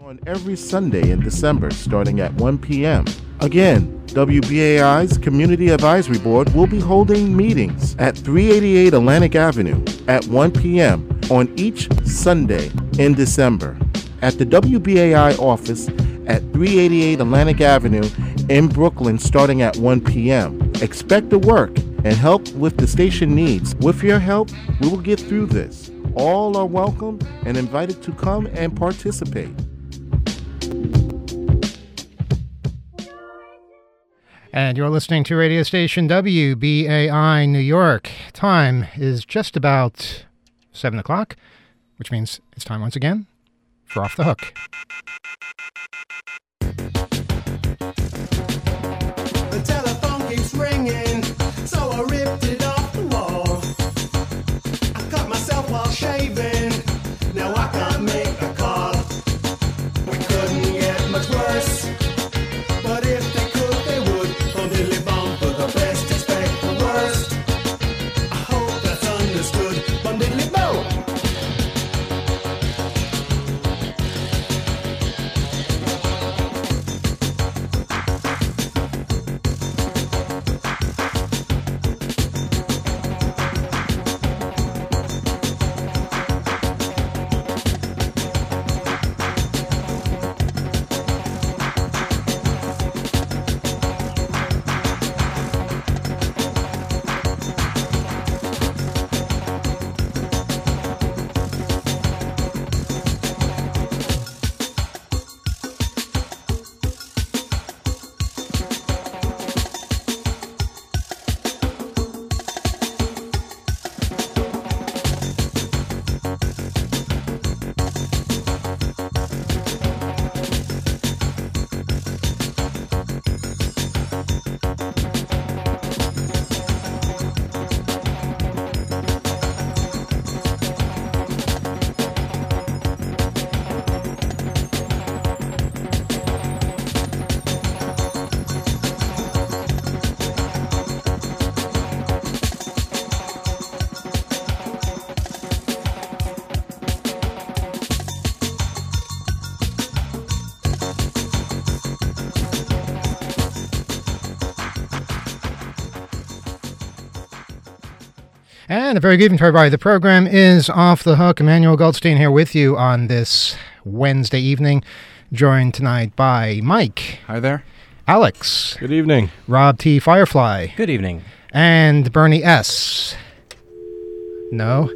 On every Sunday in December, starting at 1 p.m. Again, WBAI's Community Advisory Board will be holding meetings at 388 Atlantic Avenue at 1 p.m. on each Sunday in December. At the WBAI office at 388 Atlantic Avenue in Brooklyn, starting at 1 p.m. Expect to work and help with the station needs. With your help, we will get through this. All are welcome and invited to come and participate. And you're listening to radio station WBAI New York. Time is just about 7 o'clock, which means it's time once again for Off the Hook. The telephone keeps ringing, so I ripped it off the wall. I cut myself while shaving, now I can't make a call. We couldn't get much worse, but if they could, they would. From Dilly Bomb for the best, expect the worst. I hope that's understood. From Diddly Bow. And a very good evening to everybody. The program is Off the Hook. Emmanuel Goldstein here with you on this Wednesday evening, joined tonight by Mike. Hi there. Alex. Good evening. Rob T. Firefly. Good evening. And Bernie S. No,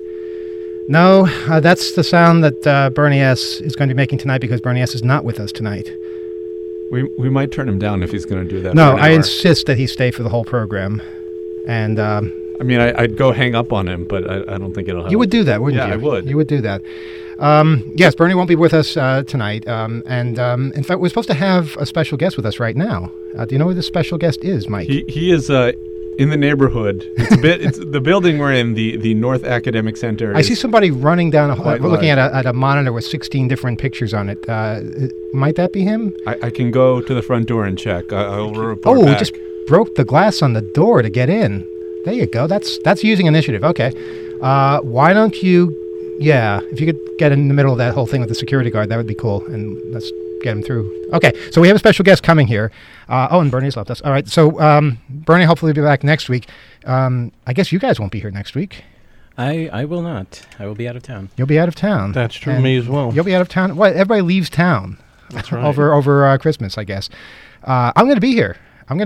that's the sound that Bernie S. is going to be making tonight because Bernie S. is not with us tonight. We might turn him down if he's going to do that. No, I insist that he stay for the whole program. And I mean, I'd go hang up on him, but I don't think it'll help. You would do that, wouldn't you? Yeah, I would. You would do that. Yes, Bernie won't be with us tonight. In fact, we're supposed to have a special guest with us right now. Do you know who the special guest is, Mike? He is in the neighborhood. It's the building we're in, the North Academic Center. I see somebody running down a hall. We're looking at a monitor with 16 different pictures on it. Might that be him? I can go to the front door and check. I'll report back. Just broke the glass on the door to get in. There you go. That's using initiative. Okay. Why don't you... Yeah, if you could get in the middle of that whole thing with the security guard, that would be cool. And let's get him through. Okay, so we have a special guest coming here. And Bernie's left us. All right, so Bernie hopefully will be back next week. I guess you guys won't be here next week. I will not. I will be out of town. You'll be out of town. That's true. Me as well. You'll be out of town. What? Everybody leaves town. That's right. over Christmas, I guess. I'm going to be here.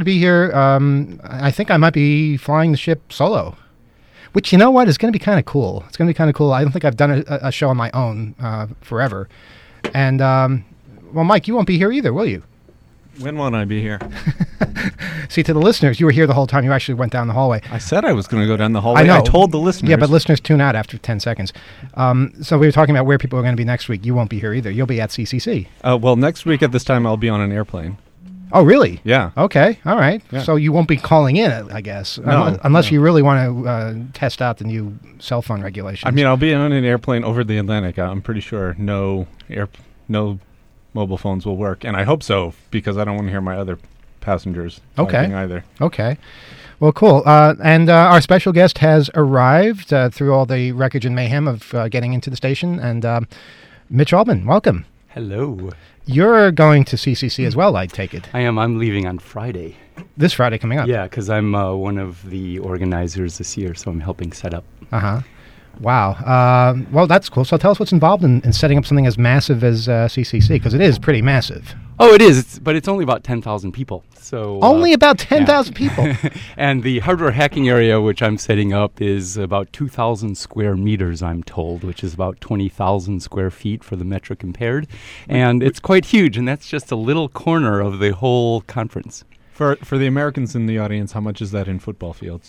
I think I might be flying the ship solo, which, you know what, is going to be kind of cool. It's going to be kind of cool. I don't think I've done a show on my own forever. And, well, Mike, you won't be here either, will you? When won't I be here? See, to the listeners, you were here the whole time. You actually went down the hallway. I said I was going to go down the hallway. I know. I told the listeners. Yeah, but listeners tune out after 10 seconds. So we were talking about where people are going to be next week. You won't be here either. You'll be at CCC. Well, next week at this time, I'll be on an airplane. Oh, really? Yeah. Okay. All right. Yeah. So you won't be calling in, I guess, unless you really want to test out the new cell phone regulations. I mean, I'll be on an airplane over the Atlantic. I'm pretty sure no mobile phones will work, and I hope so because I don't want to hear my other passengers talking either. Okay. Well, cool. And our special guest has arrived through all the wreckage and mayhem of getting into the station, and Mitch Albom, welcome. Hello. You're going to CCC as well, I take it. I am. I'm leaving on Friday. This Friday coming up. Yeah, because I'm one of the organizers this year, so I'm helping set up. Uh-huh. Wow. Well, that's cool. So tell us what's involved in setting up something as massive as CCC, because it is pretty massive. Oh, it is, but it's only about 10,000 people. So only about 10,000 people. And the hardware hacking area, which I'm setting up, is about 2,000 square meters, I'm told, which is about 20,000 square feet for the metric impaired. And it's quite huge, and that's just a little corner of the whole conference. For the Americans in the audience, how much is that in football fields?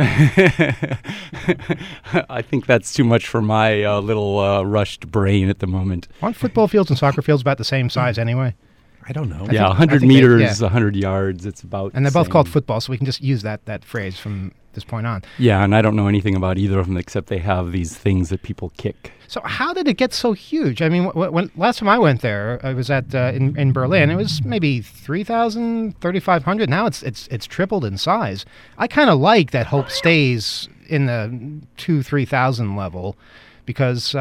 I think that's too much for my little rushed brain at the moment. Aren't football fields and soccer fields about the same size anyway? I don't know. Yeah, 100 meters, 100 yards, it's about and they're both called football, so we can just use that phrase from this point on. Yeah, and I don't know anything about either of them except they have these things that people kick. So how did it get so huge? I mean, when last time I went there, I was at in Berlin. It was maybe 3,000, 3,500. Now it's tripled in size. I kind of like that Hope stays in the 2,000-3,000 level because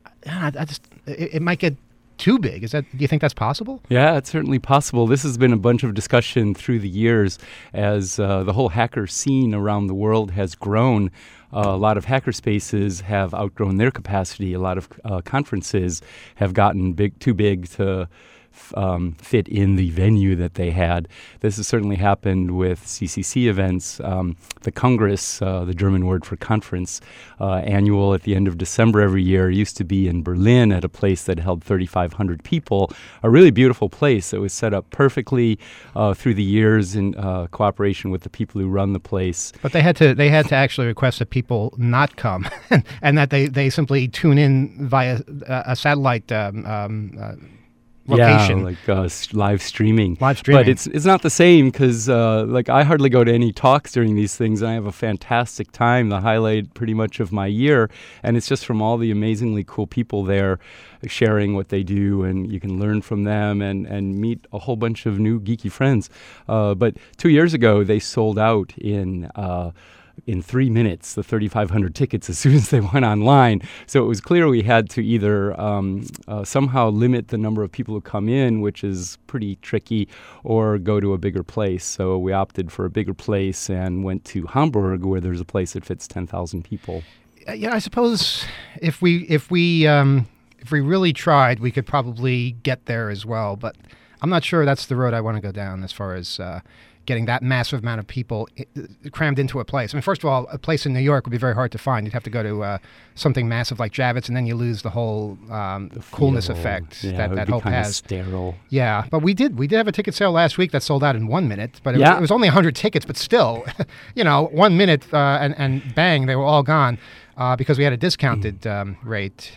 it might get too big. Do you think that's possible? Yeah, it's certainly possible. This has been a bunch of discussion through the years as the whole hacker scene around the world has grown. A lot of hacker spaces have outgrown their capacity. A lot of conferences have gotten too big to fit in the venue that they had. This has certainly happened with CCC events. The Congress, the German word for conference, annual at the end of December every year, used to be in Berlin at a place that held 3,500 people, a really beautiful place that was set up perfectly through the years in cooperation with the people who run the place. But they had to actually request that people not come and that they simply tune in via a satellite location. Yeah, like live streaming. Live streaming. But it's not the same because I hardly go to any talks during these things, and I have a fantastic time, the highlight pretty much of my year, and it's just from all the amazingly cool people there sharing what they do, and you can learn from them and meet a whole bunch of new geeky friends. But 2 years ago, they sold out in 3 minutes, the 3,500 tickets as soon as they went online. So it was clear we had to either somehow limit the number of people who come in, which is pretty tricky, or go to a bigger place. So we opted for a bigger place and went to Hamburg, where there's a place that fits 10,000 people. I suppose if we really tried, we could probably get there as well. But I'm not sure that's the road I want to go down as far as getting that massive amount of people crammed into a place. I mean, first of all, a place in New York would be very hard to find. You'd have to go to something massive like Javits, and then you lose the whole coolness effect that Hope has. Sterile. Yeah, but we did have a ticket sale last week that sold out in 1 minute, but it was only 100 tickets, but still, 1 minute and bang, they were all gone because we had a discounted rate.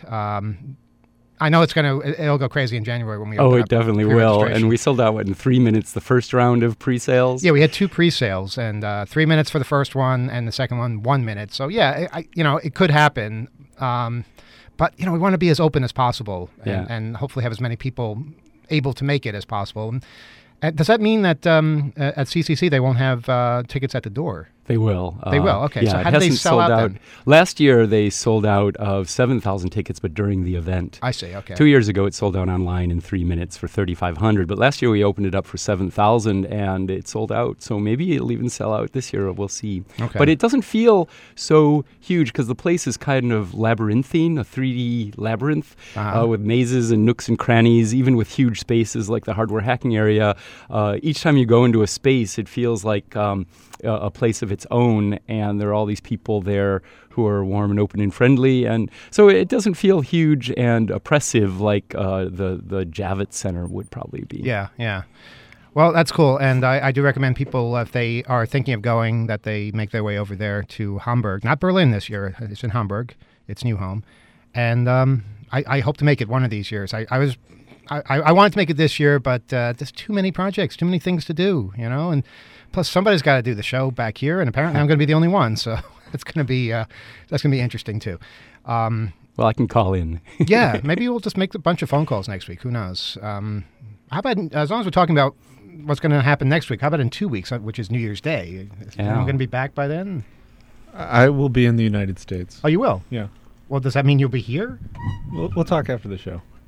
I know it'll go crazy in January when we open up. It definitely will. And we sold out, in 3 minutes, the first round of pre-sales? Yeah, we had 2 pre-sales, and 3 minutes for the first one, and the second one, 1 minute. So, yeah, it could happen. But, we want to be as open as possible and hopefully have as many people able to make it as possible. And does that mean that at CCC they won't have tickets at the door? They will. They will. Okay. Yeah, so how did they sell out then? Last year they sold out of 7,000 tickets, but during the event. I see. Okay. 2 years ago it sold out online in 3 minutes for 3,500, but last year we opened it up for 7,000 and it sold out. So maybe it'll even sell out this year. We'll see. Okay. But it doesn't feel so huge because the place is kind of labyrinthine, a 3D labyrinth with mazes and nooks and crannies, even with huge spaces like the hardware hacking area. Each time you go into a space, it feels like a place of its own, and there are all these people there who are warm and open and friendly, and so it doesn't feel huge and oppressive like the Javits Center would probably be. Yeah. Well, that's cool, and I do recommend people, if they are thinking of going, that they make their way over there to Hamburg. Not Berlin this year. It's in Hamburg. It's new home. And I hope to make it one of these years. I wanted to make it this year, but there's too many projects, too many things to do, and plus somebody's got to do the show back here, and apparently I'm going to be the only one, so that's going to be interesting too. Well, I can call in. Yeah, maybe we'll just make a bunch of phone calls next week. Who knows? How about, as long as we're talking about what's going to happen next week, how about in 2 weeks, which is New Year's Day? Am I going to be back by then? I will be in the United States. Oh, you will? Yeah. Well, does that mean you'll be here? We'll talk after the show.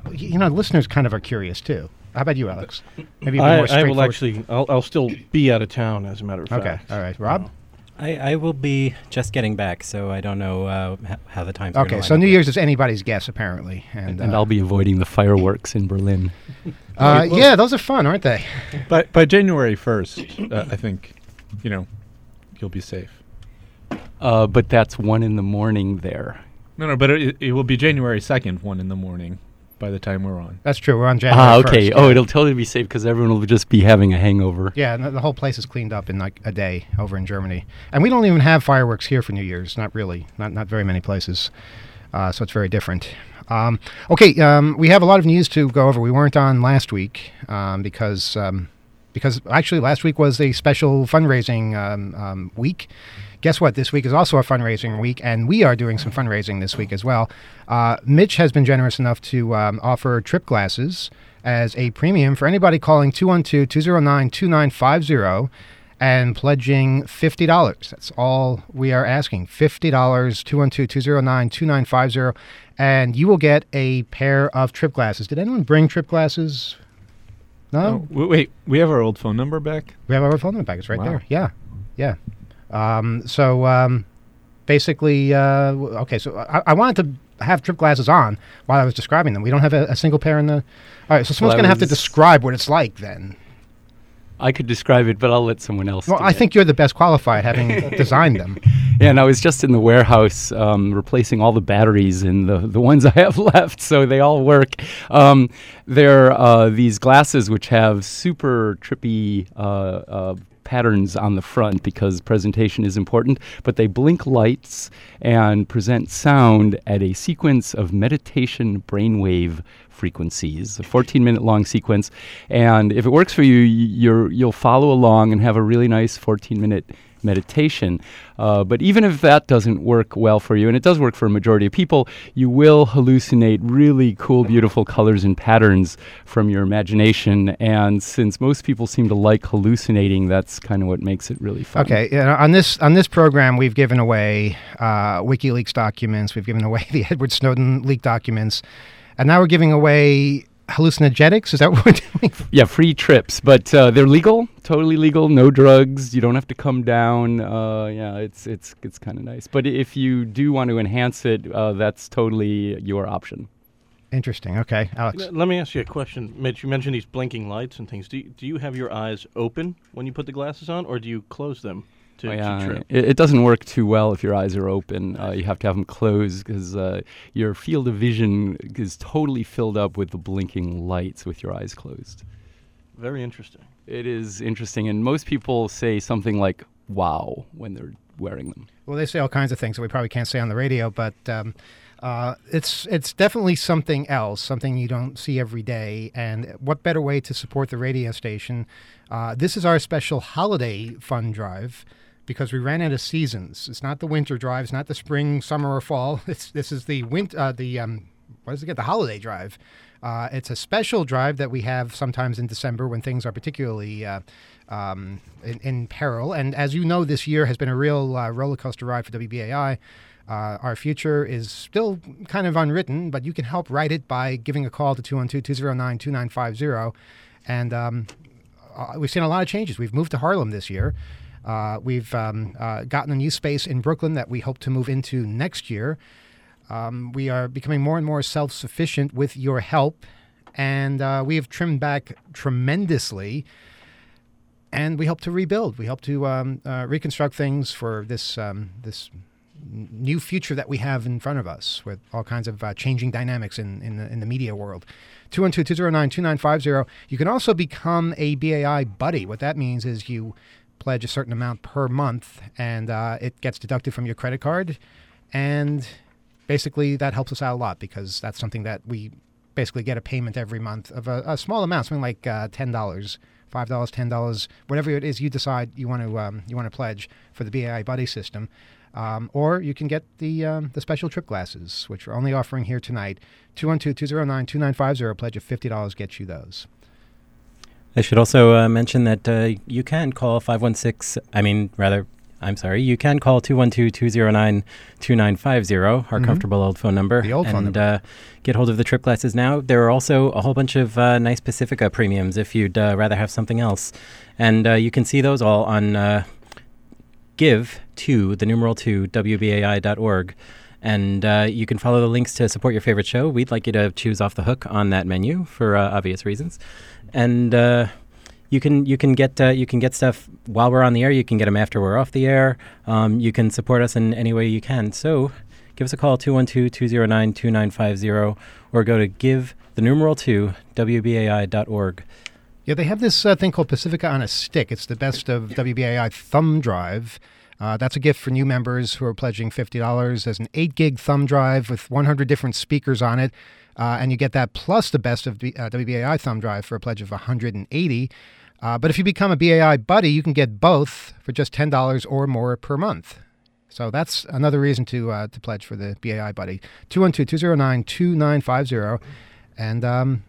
Listeners kind of are curious too. How about you, Alex? Maybe a bit more I will straightforward. actually. I'll still be out of town, as a matter of fact. Okay, all right, Rob. I will be just getting back, so I don't know how the time's Okay, so New Year's is anybody's guess apparently, and I'll be avoiding the fireworks in Berlin. yeah, those are fun, aren't they? But by January 1st, I think, you'll be safe. But that's 1 a.m. there. No, but it will be January 2nd, 1 a.m. by the time we're on. That's true. We're on January 1st. Okay. Yeah. Oh, it'll totally be safe because everyone will just be having a hangover. Yeah, and the whole place is cleaned up in like a day over in Germany. And we don't even have fireworks here for New Year's. Not really. Not very many places. So it's very different. We have a lot of news to go over. We weren't on last week because actually last week was a special fundraising week. Guess what? This week is also a fundraising week, and we are doing some fundraising this week as well. Mitch has been generous enough to offer trip glasses as a premium for anybody calling 212-209-2950 and pledging $50. That's all we are asking. $50, 212-209-2950, and you will get a pair of trip glasses. Did anyone bring trip glasses? No? Wait, we have our old phone number back? We have our phone number back. It's right Wow. there. Yeah. Basically, so I wanted to have trip glasses on while I was describing them. We don't have a single pair in the... All right, so someone's going to have to describe what it's like then. I could describe it, but I'll let someone else Well, do I it. think you're the best qualified, having designed them. Yeah, and I was just in the warehouse replacing all the batteries in the ones I have left, so they all work. They're these glasses which have super trippy patterns on the front because presentation is important, but they blink lights and present sound at a sequence of meditation brainwave frequencies, a 14-minute long sequence. And if it works for you, you'll follow along and have a really nice 14-minute meditation. But even if that doesn't work well for you, and it does work for a majority of people, you will hallucinate really cool, beautiful colors and patterns from your imagination. And since most people seem to like hallucinating, that's kind of what makes it really fun. Okay, on this program, we've given away WikiLeaks documents. We've given away the Edward Snowden leaked documents. And now we're giving away hallucinogenics. Is that what we're doing? Yeah, free trips, but they're legal, totally legal. No drugs. You don't have to come down. It's kind of nice. But if you do want to enhance it, that's totally your option. Interesting. Okay, Alex. Let me ask you a question, Mitch. You mentioned these blinking lights and things. Do you have your eyes open when you put the glasses on, or do you close them to trip? It doesn't work too well if your eyes are open. You have to have them closed because your field of vision is totally filled up with the blinking lights with your eyes closed. Very interesting. It is interesting, and most people say something like, wow, when they're wearing them. Well, they say all kinds of things that we probably can't say on the radio, but it's definitely something else, something you don't see every day. And what better way to support the radio station? This is our special holiday fund drive because we ran out of seasons. It's not the winter drive. It's not the spring, summer, or fall. This is the the holiday drive. It's a special drive that we have sometimes in December when things are particularly in peril. And as you know, this year has been a real roller coaster ride for WBAI. Our future is still kind of unwritten, but you can help write it by giving a call to 212-209-2950. And we've seen a lot of changes. We've moved to Harlem this year. We've gotten a new space in Brooklyn that we hope to move into next year. We are becoming more and more self-sufficient with your help, and we have trimmed back tremendously, and we hope to rebuild. We hope to reconstruct things for this new future that we have in front of us with all kinds of changing dynamics in the media world. 212-209-2950. You can also become a BAI buddy. What that means is you pledge a certain amount per month, and it gets deducted from your credit card, and basically that helps us out a lot because that's something that we basically get a payment every month of a small amount, something like $10, $5, $10, whatever it is you decide you want to pledge for the BAI buddy system. Or you can get the special trip glasses, which we're only offering here tonight. 212-209-2950. Pledge of $50 gets you those. I should also mention that you can call I'm sorry, you can call 212-209-2950, our comfortable old phone number. The old phone number. Get hold of the trip glasses now. There are also a whole bunch of nice Pacifica premiums if you'd rather have something else. And you can see those all on give to the numeral 2 WBAI.org. And you can follow the links to support your favorite show. We'd like you to choose Off the Hook on that menu for obvious reasons. And you can get stuff while we're on the air. You can get them after we're off the air. You can support us in any way you can. So give us a call, 212-209-2950, or go to give the numeral 2 WBAI.org. Yeah, they have this thing called Pacifica on a Stick. It's the best of WBAI thumb drive. That's a gift for new members who are pledging $50. There's an 8-gig thumb drive with 100 different speakers on it, and you get that plus the best of WBAI thumb drive for a pledge of $180. But if you become a BAI buddy, you can get both for just $10 or more per month. So that's another reason to pledge for the BAI buddy. 212-209-2950, and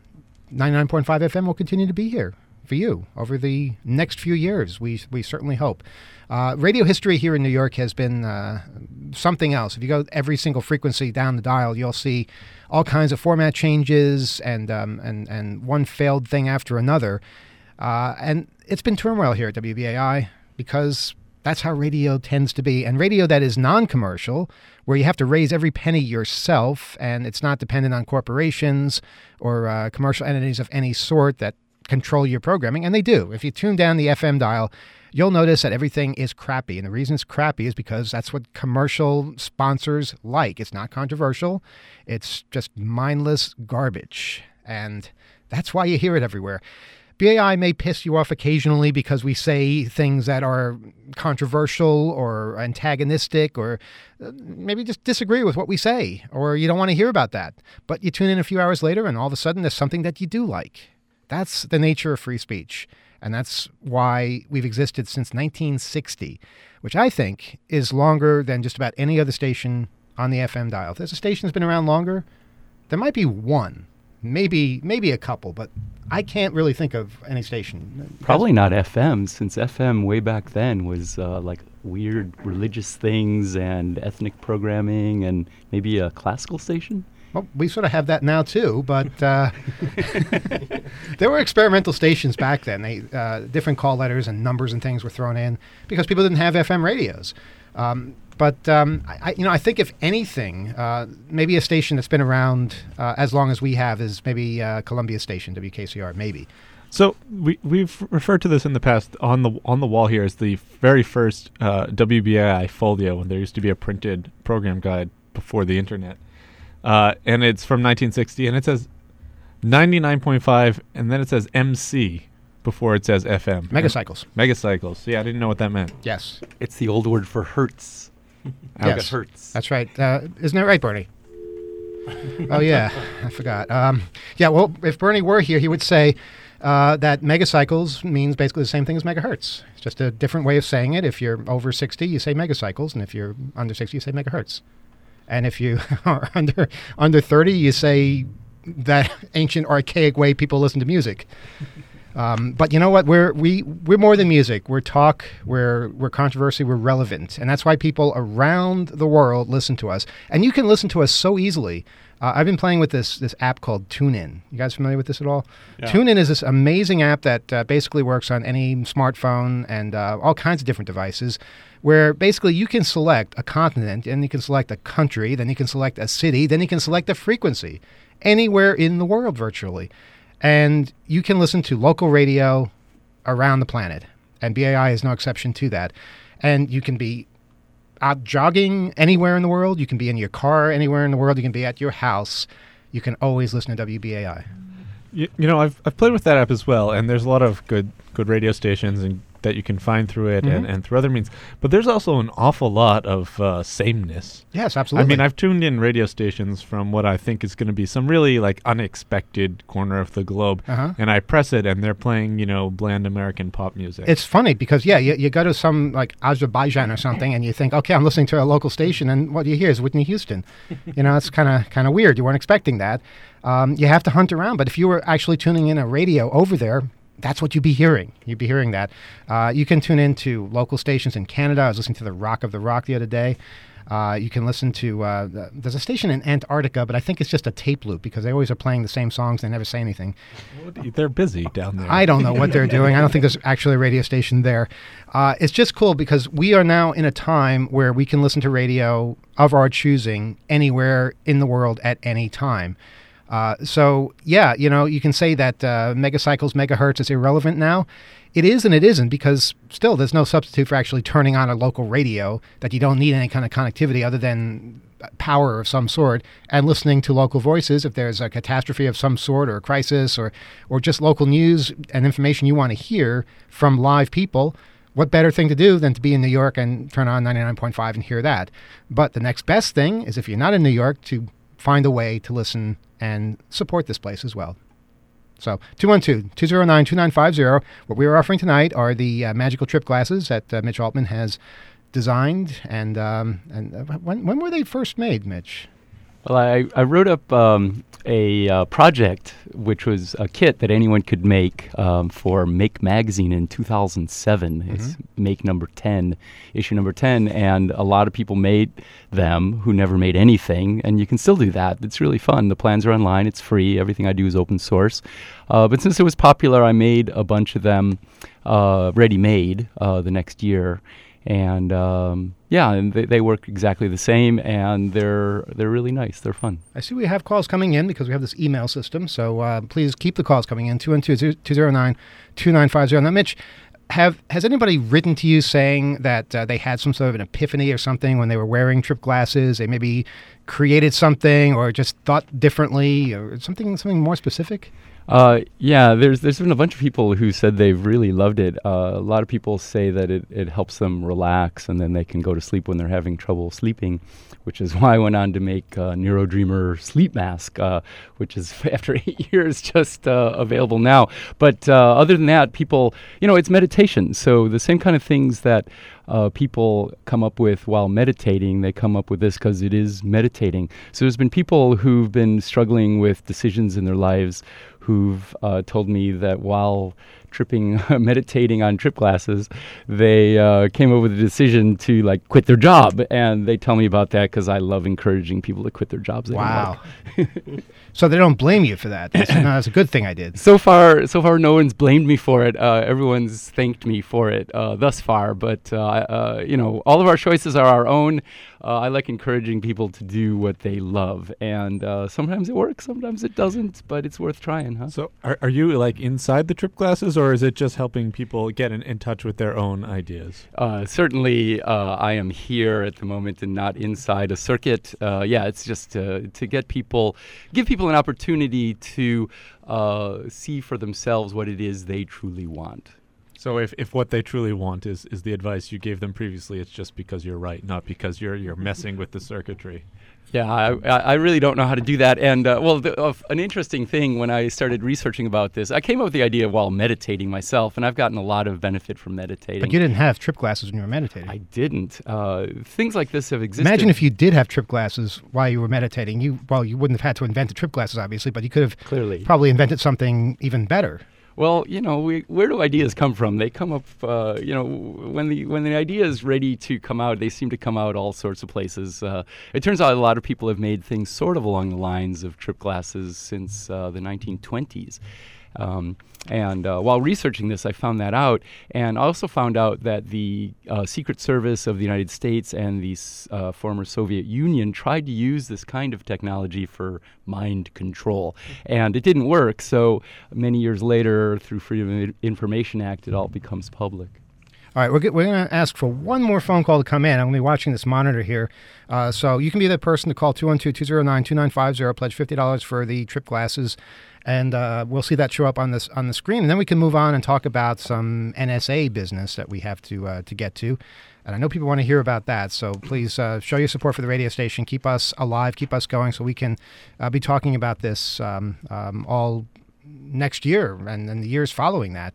99.5 FM will continue to be here for you over the next few years. We certainly hope. Radio history here in New York has been something else. If you go every single frequency down the dial, you'll see all kinds of format changes and one failed thing after another. And it's been turmoil here at WBAI because that's how radio tends to be. And radio that is non-commercial, where you have to raise every penny yourself, and it's not dependent on corporations or commercial entities of any sort that control your programming, and they do. If you tune down the FM dial, you'll notice that everything is crappy. And the reason it's crappy is because that's what commercial sponsors like. It's not controversial. It's just mindless garbage. And that's why you hear it everywhere. BAI may piss you off occasionally because we say things that are controversial or antagonistic, or maybe just disagree with what we say, or you don't want to hear about that. But you tune in a few hours later and all of a sudden there's something that you do like. That's the nature of free speech. And that's why we've existed since 1960, which I think is longer than just about any other station on the FM dial. If there's a station that's been around longer, there might be one, maybe a couple, but I can't really think of any station. Probably not FM, since FM way back then was like weird religious things and ethnic programming and maybe a classical station. Well, we sort of have that now too, but there were experimental stations back then. They different call letters and numbers and things were thrown in because people didn't have FM radios. But I think if anything, maybe a station that's been around as long as we have is maybe Columbia Station, WKCR, maybe. So we've referred to this in the past on the wall here as the very first WBAI folio, when there used to be a printed program guide before the internet. And it's from 1960, and it says 99.5, and then it says MC before it says FM. Megacycles. Megacycles. Yeah, I didn't know what that meant. Yes. It's the old word for hertz. Yes. Hertz. That's right. Isn't that right, Bernie? Oh, yeah. I forgot. Yeah, well, if Bernie were here, he would say that megacycles means basically the same thing as megahertz. It's just a different way of saying it. If you're over 60, you say megacycles, and if you're under 60, you say megahertz. And if you are under 30, you say that ancient, archaic way people listen to music. But you know what? We're more than music. We're talk. We're controversy. We're relevant, and that's why people around the world listen to us. And you can listen to us so easily. I've been playing with this app called TuneIn. You guys familiar with this at all? Yeah. TuneIn is this amazing app that basically works on any smartphone and all kinds of different devices, where basically you can select a continent, and you can select a country, then you can select a city, then you can select a frequency anywhere in the world virtually. And you can listen to local radio around the planet. And BAI is no exception to that. And you can be out jogging anywhere in the world. You can be in your car anywhere in the world. You can be at your house. You can always listen to WBAI. You know, I've played with that app as well, and there's a lot of good radio stations and that you can find through it and through other means. But there's also an awful lot of sameness. Yes, absolutely. I mean, I've tuned in radio stations from what I think is going to be some really like unexpected corner of the globe, and I press it, and they're playing, bland American pop music. It's funny because, you go to some like Azerbaijan or something, and you think, okay, I'm listening to a local station, and what you hear is Whitney Houston. It's kind of weird. You weren't expecting that. You have to hunt around. But if you were actually tuning in a radio over there, that's what you'd be hearing. You'd be hearing that. You can tune in to local stations in Canada. I was listening to the Rock of the Rock the other day. You can listen to, there's a station in Antarctica, but I think it's just a tape loop because they always are playing the same songs. They never say anything. They're busy down there. I don't know what they're doing. I don't think there's actually a radio station there. It's just cool because we are now in a time where we can listen to radio of our choosing anywhere in the world at any time. So, yeah, you can say that megacycles, megahertz is irrelevant now. It is and it isn't because still there's no substitute for actually turning on a local radio that you don't need any kind of connectivity other than power of some sort and listening to local voices if there's a catastrophe of some sort or a crisis or just local news and information you want to hear from live people. What better thing to do than to be in New York and turn on 99.5 and hear that? But the next best thing is if you're not in New York to find a way to listen and support this place as well. So 212-209-2950. What we are offering tonight are the magical trip glasses that Mitch Altman has designed. And when were they first made, Mitch? Well, I wrote up a project, which was a kit that anyone could make for Make Magazine in 2007. It's Make number 10, issue number 10, and a lot of people made them who never made anything, and you can still do that. It's really fun. The plans are online. It's free. Everything I do is open source. But since it was popular, I made a bunch of them ready-made the next year. And and they work exactly the same, and they're really nice. They're fun. I see we have calls coming in because we have this email system. So please keep the calls coming in 212-209-2950. Now, Mitch, has anybody written to you saying that they had some sort of an epiphany or something when they were wearing trip glasses? They maybe created something or just thought differently or something more specific? There's been a bunch of people who said they've really loved it. A lot of people say that it helps them relax and then they can go to sleep when they're having trouble sleeping, which is why I went on to make NeuroDreamer Sleep Mask, which is after 8 years just available now. But other than that, people, it's meditation. So the same kind of things that people come up with while meditating, they come up with this because it is meditating. So there's been people who've been struggling with decisions in their lives who've told me that while meditating on trip glasses, they came up with a decision to quit their job, and they tell me about that because I love encouraging people to quit their jobs. Wow! So they don't blame you for that. That's a good thing I did. So far, no one's blamed me for it. Everyone's thanked me for it thus far. But all of our choices are our own. I like encouraging people to do what they love, and sometimes it works, sometimes it doesn't, but it's worth trying, huh? So are you inside the trip glasses, or is it just helping people get in touch with their own ideas? Certainly, I am here at the moment and not inside a circuit. It's just to give people an opportunity to see for themselves what it is they truly want. So if what they truly want is the advice you gave them previously, it's just because you're right, not because you're messing with the circuitry. Yeah, I really don't know how to do that. And, an interesting thing when I started researching about this, I came up with the idea while meditating myself, and I've gotten a lot of benefit from meditating. But you didn't have trip glasses when you were meditating. I didn't. Things like this have existed. Imagine if you did have trip glasses while you were meditating. You wouldn't have had to invent the trip glasses, obviously, but you could have probably invented something even better. Well, where do ideas come from? They come up, when the idea is ready to come out, they seem to come out all sorts of places. It turns out a lot of people have made things sort of along the lines of trip glasses since the 1920s. While researching this, I found that out. And I also found out that the Secret Service of the United States and the former Soviet Union tried to use this kind of technology for mind control. And it didn't work. So many years later, through Freedom of Information Act, it all becomes public. All right, we're going to ask for one more phone call to come in. I'm going to be watching this monitor here. So you can be the person to call 212-209-2950, pledge $50 for the trip glasses. And we'll see that show up on the screen, and then we can move on and talk about some NSA business that we have to get to. And I know people want to hear about that, so please show your support for the radio station. Keep us alive, keep us going, so we can be talking about this all next year and the years following that.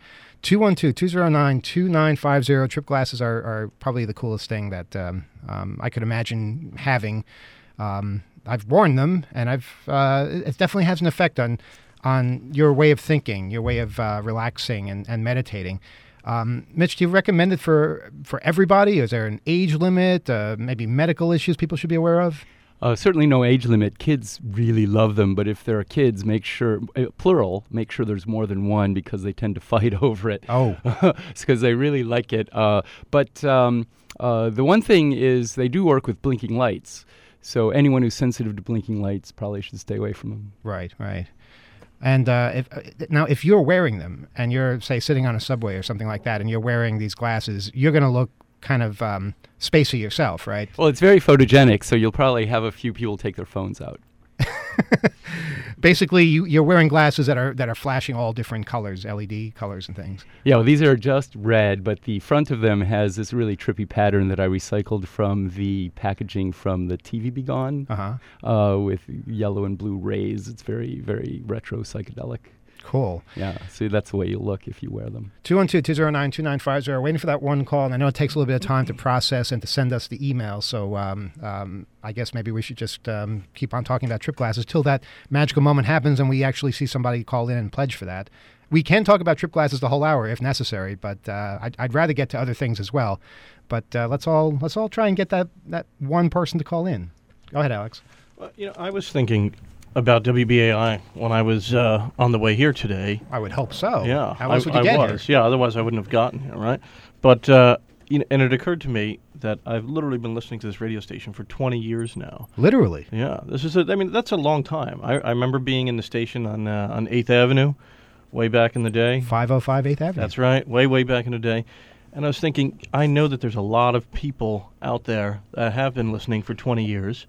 212-209-2950. Trip glasses are probably the coolest thing that I could imagine having. I've worn them, and it definitely has an effect on on your way of thinking, your way of relaxing and meditating. Mitch, do you recommend it for everybody? Is there an age limit? Maybe medical issues people should be aware of? Certainly no age limit. Kids really love them, but if there are kids, make sure, plural, make sure there's more than one because they tend to fight over it. Oh. It's because they really like it. But the one thing is they do work with blinking lights. So anyone who's sensitive to blinking lights probably should stay away from them. Right. And if you're wearing them and you're, say, sitting on a subway or something like that and you're wearing these glasses, you're going to look kind of spacey yourself, right? Well, it's very photogenic, so you'll probably have a few people take their phones out. Basically, you're wearing glasses that are flashing all different colors, LED colors and things. Yeah, well, these are just red, but the front of them has this really trippy pattern that I recycled from the packaging from the TV Be Gone, with yellow and blue rays. It's very, very retro psychedelic. Cool. Yeah, so that's the way you look if you wear them. 212-209-2950. Waiting for that one call, and I know it takes a little bit of time to process and to send us the email, so I guess maybe we should just keep on talking about trip glasses till that magical moment happens and we actually see somebody call in and pledge for that. We can talk about trip glasses the whole hour if necessary, but I'd rather get to other things as well. But let's all try and get that one person to call in. Go ahead, Alex. Well, I was thinking about WBAI when I was on the way here today. I would hope so. Yeah, How else would you get here? Yeah, otherwise I wouldn't have gotten here, right? But and it occurred to me that I've literally been listening to this radio station for 20 years now. Literally. Yeah, that's a long time. I remember being in the station on 8th Avenue, way back in the day. 505 8th Avenue. That's right, way back in the day. And I was thinking, I know that there's a lot of people out there that have been listening for 20 years,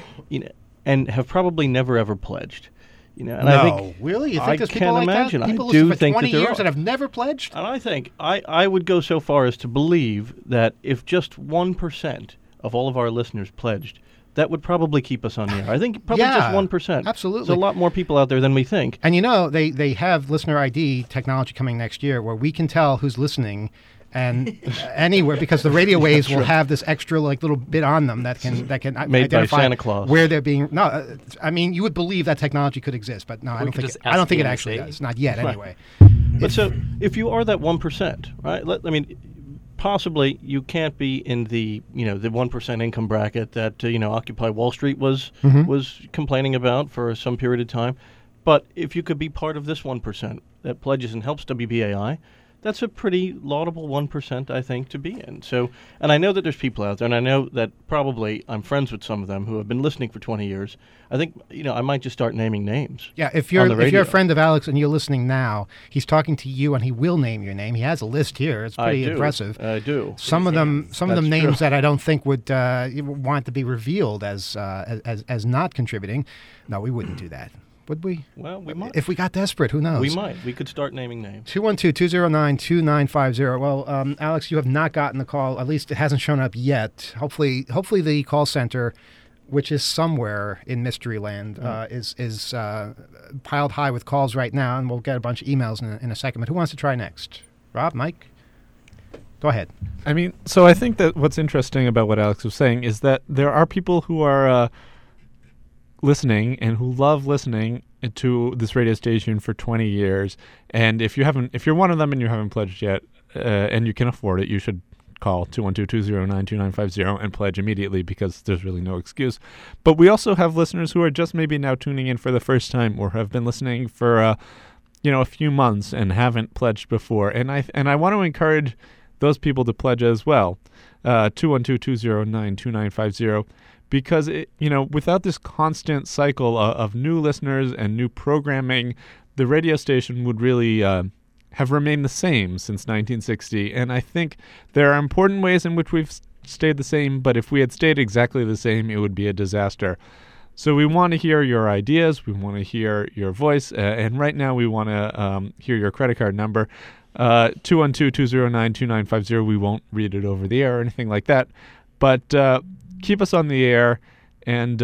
and have probably never ever pledged. And I think, really? You think I there's people can't like imagine. that? People I do listen for think 20 that there years are. that have never pledged? And I think I would go so far as to believe that if just 1% of all of our listeners pledged, that would probably keep us on the air. I think probably just 1%. Absolutely. There's a lot more people out there than we think. And they have listener ID technology coming next year where we can tell who's listening and anywhere, because the radio waves will have this extra little bit on them that can Made identify by Santa Claus. where they're being. No, I mean you would believe that technology could exist, but no, I don't think it actually does. Not yet, anyway. But so if you are that 1%, right? Possibly you can't be in the the 1% income bracket that Occupy Wall Street was complaining about for some period of time. But if you could be part of this 1% that pledges and helps WBAI, that's a pretty laudable 1%, I think, to be in. So, and I know that there's people out there, and I know that probably I'm friends with some of them who have been listening for 20 years. I think, I might just start naming names. Yeah, if you're a friend of Alex and you're listening now, he's talking to you and he will name your name. He has a list here. It's pretty impressive. I do. Some of them names that I don't think would want to be revealed as not contributing. No, we wouldn't do that. Would we? Well, we might. If we got desperate, who knows? We might. We could start naming names. 212-209-2950. Well, Alex, you have not gotten the call. At least it hasn't shown up yet. Hopefully the call center, which is somewhere in mystery land, is piled high with calls right now, and we'll get a bunch of emails in a second. But who wants to try next? Rob, Mike? Go ahead. So I think that what's interesting about what Alex was saying is that there are people who are listening and who love listening to this radio station for 20 years. And if you're one of them and you haven't pledged yet, and you can afford it, you should call 212-209-2950 and pledge immediately, because there's really no excuse. But we also have listeners who are just maybe now tuning in for the first time, or have been listening for a few months and haven't pledged before. And I want to encourage those people to pledge as well. 212-209-2950. Because without this constant cycle of new listeners and new programming, the radio station would really have remained the same since 1960. And I think there are important ways in which we've stayed the same, but if we had stayed exactly the same, it would be a disaster. So we want to hear your ideas, we want to hear your voice, and right now we want to hear your credit card number. 212-209-2950. We won't read it over the air or anything like that, but keep us on the air and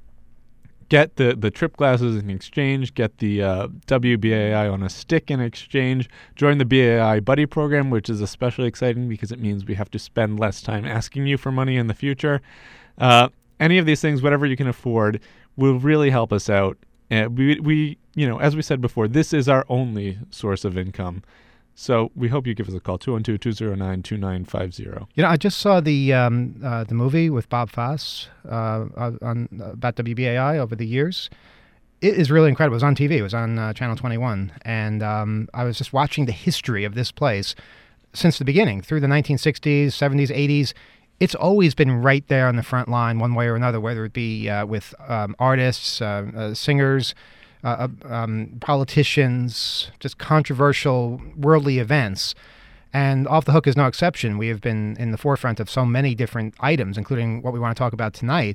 get the trip glasses in exchange, get the WBAI on a stick in exchange, join the BAI Buddy program, which is especially exciting because it means we have to spend less time asking you for money in the future. Any of these things, whatever you can afford, will really help us out. We as we said before, this is our only source of income. So we hope you give us a call, 212-209-2950. I just saw the movie with Bob Fosse about WBAI over the years. It is really incredible. It was on TV. It was on Channel 21. And I was just watching the history of this place since the beginning, through the 1960s, 70s, 80s. It's always been right there on the front line one way or another, whether it be with artists, singers, politicians, just controversial worldly events. And Off the Hook is no exception. We have been in the forefront of so many different items, including what we want to talk about tonight.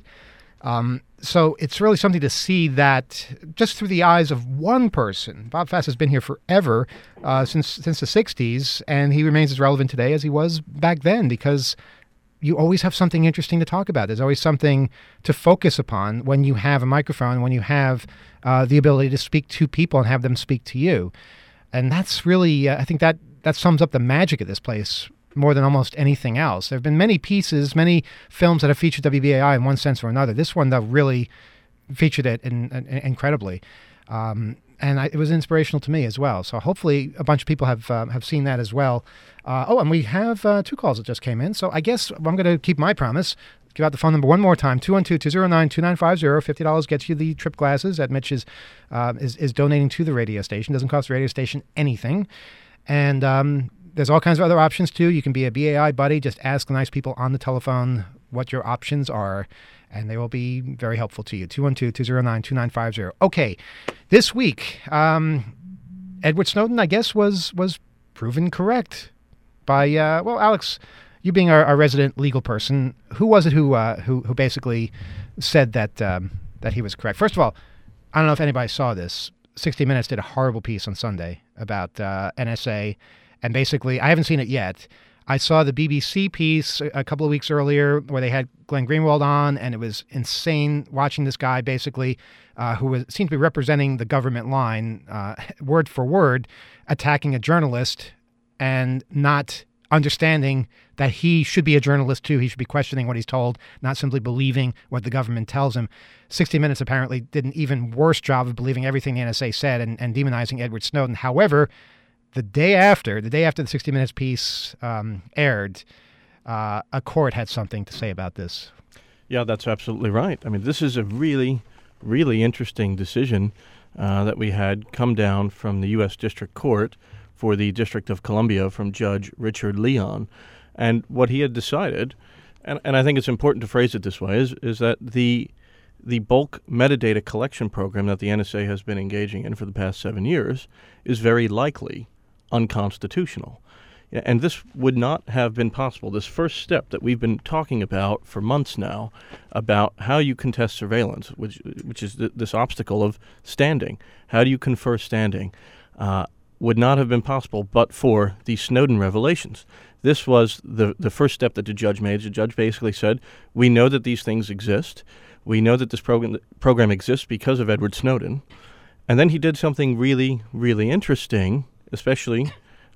So it's really something to see that just through the eyes of one person. Bob Fosse has been here forever, since the 60s, and he remains as relevant today as he was back then, because you always have something interesting to talk about. There's always something to focus upon when you have a microphone, when you have the ability to speak to people and have them speak to you. And that's really, I think that sums up the magic of this place more than almost anything else. There have been many pieces, many films that have featured WBAI in one sense or another. This one, though, really featured it incredibly. It was inspirational to me as well. So hopefully a bunch of people have seen that as well. And we have 2 calls that just came in. So I guess I'm going to keep my promise. Give out the phone number one more time, 212-209-2950. $50 gets you the trip glasses that Mitch is donating to the radio station. Doesn't cost the radio station anything. And there's all kinds of other options, too. You can be a BAI buddy. Just ask the nice people on the telephone what your options are, and they will be very helpful to you. 212-209-2950. Okay, this week, Edward Snowden, I guess, was proven correct by, Alex, you being our resident legal person, who was it who basically said that he was correct? First of all, I don't know if anybody saw this. 60 Minutes did a horrible piece on Sunday about NSA. And basically, I haven't seen it yet. I saw the BBC piece a couple of weeks earlier where they had Glenn Greenwald on, and it was insane watching this guy basically, who seemed to be representing the government line, word for word, attacking a journalist and not understanding that he should be a journalist too. He should be questioning what he's told, not simply believing what the government tells him. 60 Minutes apparently did an even worse job of believing everything the NSA said and demonizing Edward Snowden. However, the day after the 60 Minutes piece aired, a court had something to say about this. Yeah, that's absolutely right. I mean, this is a really, really interesting decision that we had come down from the U.S. District Court for the District of Columbia from Judge Richard Leon. And what he had decided, and I think it's important to phrase it this way, is that the bulk metadata collection program that the NSA has been engaging in for the past 7 years is very likely unconstitutional. And this would not have been possible. This first step that we've been talking about for months now, about how you contest surveillance, which is this obstacle of standing. How do you confer standing? Would not have been possible but for the Snowden revelations. This was the first step that the judge made. The judge basically said, we know that these things exist. We know that this program exists because of Edward Snowden. And then he did something really, really interesting, especially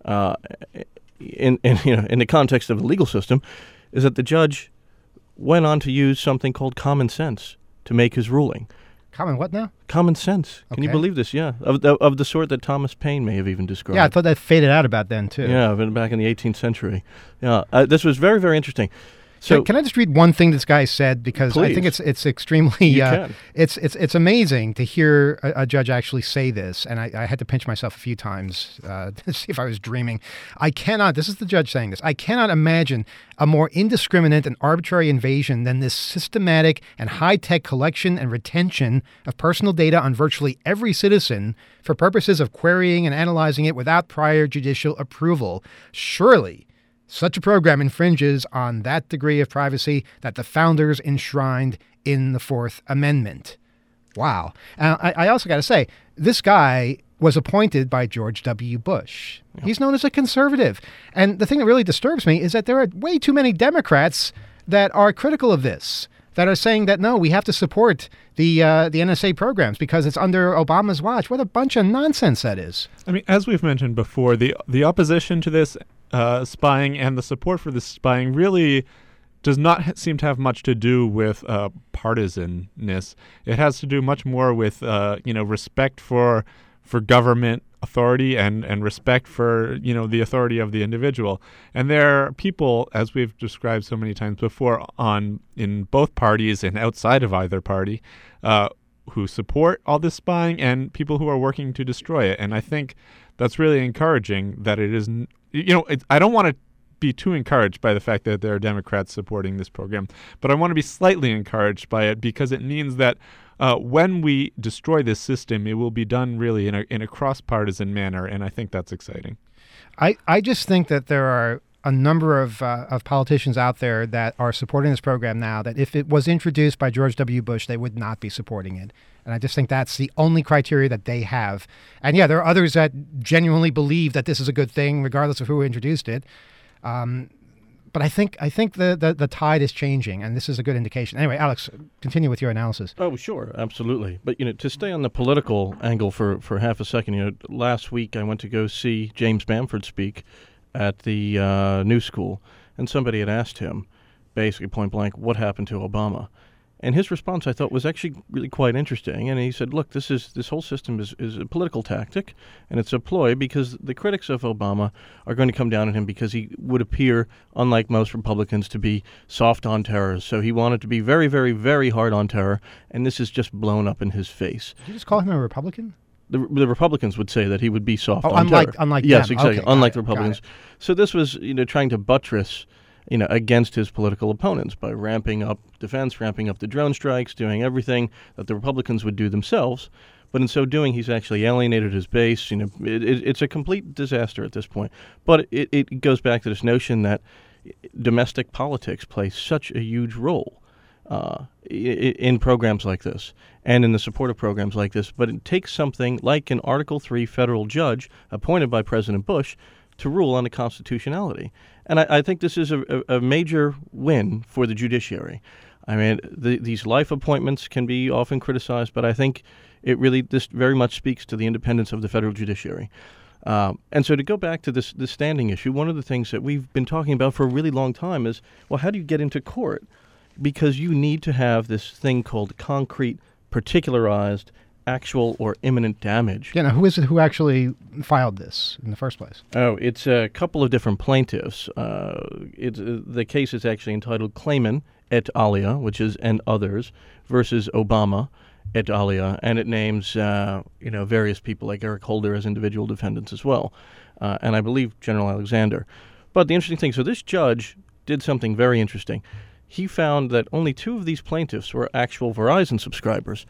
in the context of the legal system, is that the judge went on to use something called common sense to make his ruling. Common what now? Common sense. Can you believe this? Yeah, of the sort that Thomas Paine may have even described. Yeah, I thought that faded out about then too. Yeah, back in the 18th century. Yeah, this was very, very interesting. So can I just read one thing this guy said, because please. I think it's extremely You can. It's amazing to hear a judge actually say this, and I had to pinch myself a few times to see if I was dreaming. This is the judge saying this, I cannot imagine a more indiscriminate and arbitrary invasion than this systematic and high-tech collection and retention of personal data on virtually every citizen for purposes of querying and analyzing it without prior judicial approval. Surely such a program infringes on that degree of privacy that the founders enshrined in the Fourth Amendment. Wow. I also got to say, this guy was appointed by George W. Bush. Yep. He's known as a conservative. And the thing that really disturbs me is that there are way too many Democrats that are critical of this, that are saying that, no, we have to support the NSA programs because it's under Obama's watch. What a bunch of nonsense that is. I mean, as we've mentioned before, the opposition to this spying and the support for this spying really does not seem to have much to do with partisanness. It has to do much more with respect for government authority and respect for the authority of the individual. And there are people, as we've described so many times before, in both parties and outside of either party, who support all this spying and people who are working to destroy it. And I think that's really encouraging that it is. I don't want to be too encouraged by the fact that there are Democrats supporting this program, but I want to be slightly encouraged by it because it means that when we destroy this system, it will be done really in a cross-partisan manner, and I think that's exciting. I just think that there are a number of politicians out there that are supporting this program now that if it was introduced by George W. Bush, they would not be supporting it. And I just think that's the only criteria that they have. And yeah, there are others that genuinely believe that this is a good thing, regardless of who introduced it. But I think the tide is changing, and this is a good indication. Anyway, Alex, continue with your analysis. Oh, sure, absolutely. But to stay on the political angle for half a second, last week I went to go see James Bamford speak at the New School, and somebody had asked him, basically point blank, what happened to Obama? And his response, I thought, was actually really quite interesting. And he said, look, this whole system is a political tactic, and it's a ploy because the critics of Obama are going to come down on him because he would appear, unlike most Republicans, to be soft on terror. So he wanted to be very, very, very hard on terror, and this is just blown up in his face. Did you just call him a Republican? The Republicans would say that he would be soft on terror. Unlike yes, them. exactly. Okay, unlike the Republicans. So this was, trying to buttress, against his political opponents by ramping up defense, ramping up the drone strikes, doing everything that the Republicans would do themselves. But in so doing, he's actually alienated his base. It's a complete disaster at this point. But it goes back to this notion that domestic politics play such a huge role in programs like this and in the support of programs like this. But it takes something like an Article III federal judge appointed by President Bush to rule on the constitutionality. And I think this is a major win for the judiciary. I mean, these life appointments can be often criticized, but I think this very much speaks to the independence of the federal judiciary. And so to go back to this standing issue, one of the things that we've been talking about for a really long time is, well, how do you get into court? Because you need to have this thing called concrete, particularized, actual or imminent damage. Yeah, now who is it who actually filed this in the first place? Oh, it's a couple of different plaintiffs. The case is actually entitled Clayman et alia, which is and others, versus Obama et alia, and it names various people like Eric Holder as individual defendants as well, and I believe General Alexander. But the interesting thing, so this judge did something very interesting. He found that only 2 of these plaintiffs were actual Verizon subscribers.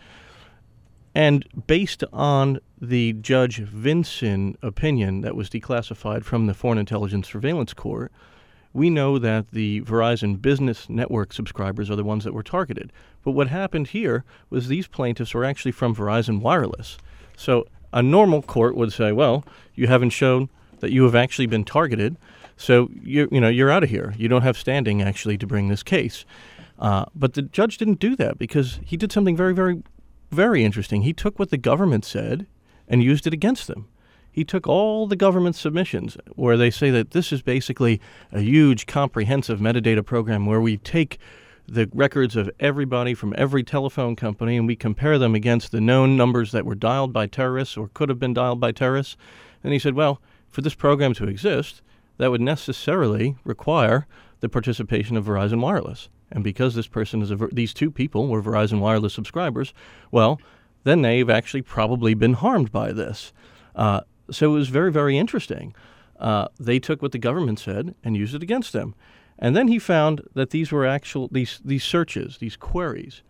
And based on the Judge Vinson opinion that was declassified from the Foreign Intelligence Surveillance Court, we know that the Verizon Business Network subscribers are the ones that were targeted. But what happened here was these plaintiffs were actually from Verizon Wireless. So a normal court would say, well, you haven't shown that you have actually been targeted, so you're out of here. You don't have standing actually to bring this case. But the judge didn't do that because he did something very, very, very interesting. He took what the government said and used it against them. He took all the government submissions where they say that this is basically a huge comprehensive metadata program where we take the records of everybody from every telephone company and we compare them against the known numbers that were dialed by terrorists or could have been dialed by terrorists. And he said, well, for this program to exist, that would necessarily require the participation of Verizon Wireless. And because this person these 2 people were Verizon Wireless subscribers, well, then they've actually probably been harmed by this. So it was very, very interesting. They took what the government said and used it against them. And then he found that these were these searches, these queries,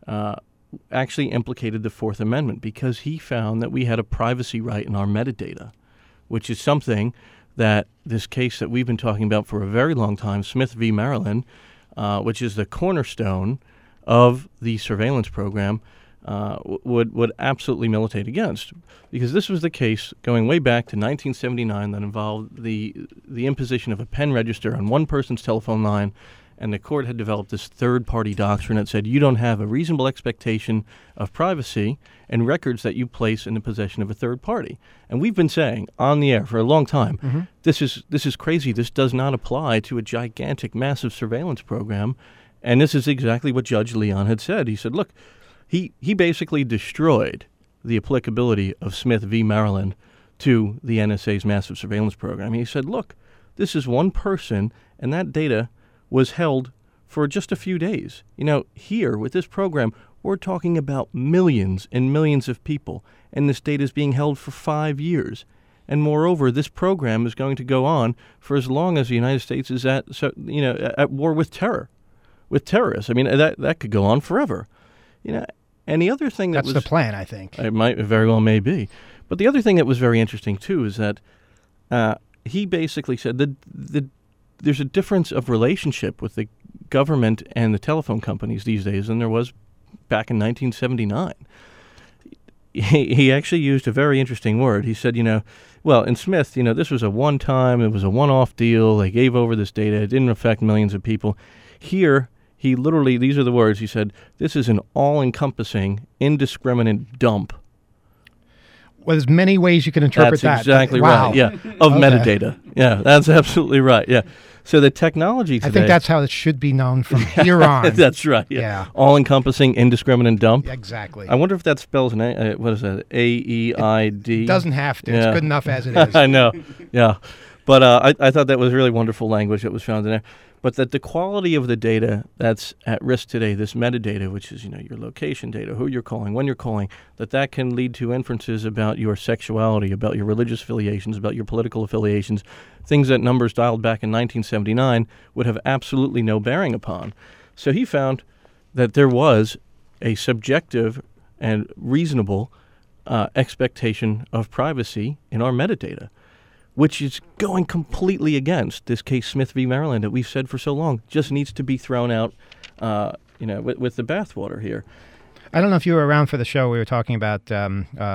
actually implicated the Fourth Amendment because he found that we had a privacy right in our metadata, which is something that this case that we've been talking about for a very long time, Smith v. Maryland, which is the cornerstone of the surveillance program, would absolutely militate against, because this was the case going way back to 1979 that involved the imposition of a pen register on one person's telephone line and the court had developed this third-party doctrine that said you don't have a reasonable expectation of privacy and records that you place in the possession of a third party. And we've been saying on the air for a long time, this is crazy. This does not apply to a gigantic, massive surveillance program. And this is exactly what Judge Leon had said. He said, look, he basically destroyed the applicability of Smith v. Maryland to the NSA's massive surveillance program. He said, look, this is one person, and that data was held for just a few days. You know, here with this program, we're talking about millions and millions of people, and this data is being held for 5 years. And moreover, this program is going to go on for as long as the United States is at war with terror, with terrorists. I mean, that could go on forever. You know, and the other thing That's the plan, I think. It might very well may be. But the other thing that was very interesting, too, is that he basically said that there's a difference of relationship with the government and the telephone companies these days than there was back in 1979. He actually used a very interesting word. He said, well, in Smith, this was a one-time, it was a one-off deal. They gave over this data. It didn't affect millions of people. Here, he literally, these are the words, he said, this is an all-encompassing, indiscriminate dump. Well, there's many ways you can interpret that. That's exactly Wow. right, yeah, of Okay. metadata. Yeah, that's absolutely right, yeah. So the technology today... I think that's how it should be known from here on. That's right, yeah. Yeah. All-encompassing, indiscriminate dump. Exactly. I wonder if that spells, what is that, A-E-I-D? It doesn't have to. Yeah. It's good enough as it is. I know, yeah. But I thought that was really wonderful language that was found in there. But that the quality of the data that's at risk today, this metadata, which is your location data, who you're calling, when you're calling, that can lead to inferences about your sexuality, about your religious affiliations, about your political affiliations, things that numbers dialed back in 1979 would have absolutely no bearing upon. So he found that there was a subjective and reasonable expectation of privacy in our metadata, which is going completely against this case Smith v. Maryland that we've said for so long just needs to be thrown out, with the bathwater here. I don't know if you were around for the show. We were talking about the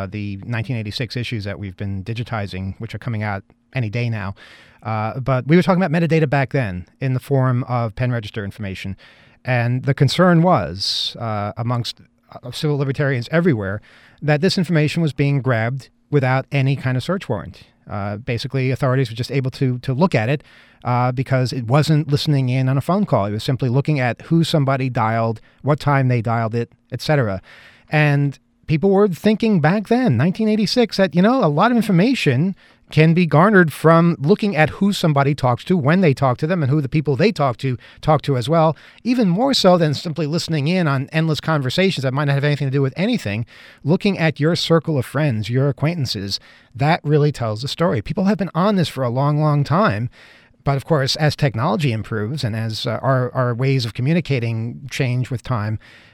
1986 issues that we've been digitizing, which are coming out any day now. But we were talking about metadata back then in the form of pen register information. And the concern was, amongst civil libertarians everywhere, that this information was being grabbed without any kind of search warrant. Basically, authorities were just able to look at it because it wasn't listening in on a phone call. It was simply looking at who somebody dialed, what time they dialed it, etc. And people were thinking back then, 1986, that, a lot of information can be garnered from looking at who somebody talks to, when they talk to them, and who the people they talk to as well, even more so than simply listening in on endless conversations that might not have anything to do with anything. Looking at your circle of friends, your acquaintances, that really tells the story. People have been on this for a long, long time. But of course, as technology improves and as our ways of communicating change with time,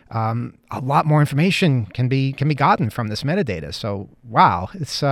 a lot more information can be gotten from this metadata. So, wow,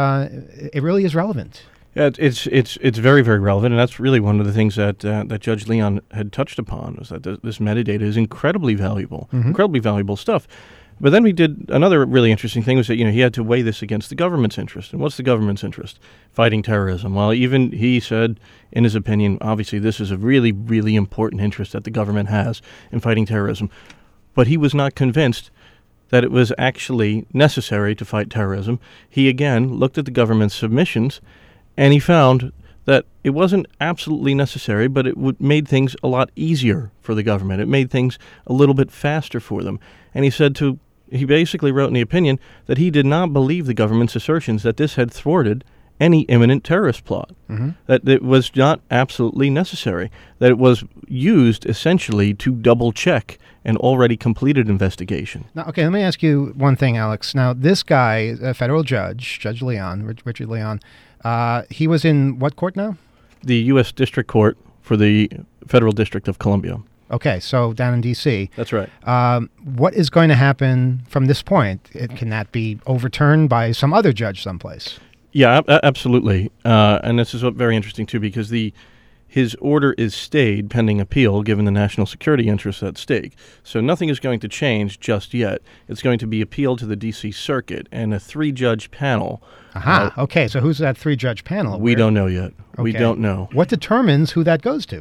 it really is relevant. Yeah, it's very, very relevant, and that's really one of the things that Judge Leon had touched upon, was that this metadata is incredibly valuable, incredibly valuable stuff. But then we did another really interesting thing, was that he had to weigh this against the government's interest. And what's the government's interest? Fighting terrorism. Well, even he said, in his opinion, obviously this is a really, really important interest that the government has in fighting terrorism. But he was not convinced that it was actually necessary to fight terrorism. He again looked at the government's submissions, and he found that it wasn't absolutely necessary, but it made things a lot easier for the government. It made things a little bit faster for them. And he basically wrote in the opinion that he did not believe the government's assertions that this had thwarted any imminent terrorist plot, that it was not absolutely necessary, that it was used essentially to double-check an already completed investigation. Now, okay, let me ask you one thing, Alex. Now, this guy, a federal judge, Judge Leon, Richard Leon, he was in what court now? The U.S. District Court for the Federal District of Columbia. Okay, so down in D.C. That's right. What is going to happen from this point? Can that be overturned by some other judge someplace? Yeah, absolutely. And this is very interesting, too, because his order is stayed pending appeal given the national security interests at stake. So nothing is going to change just yet. It's going to be appealed to the D.C. Circuit and a 3-judge panel. Okay, so who's that 3-judge panel? We don't know yet. We Okay. don't know. What determines who that goes to?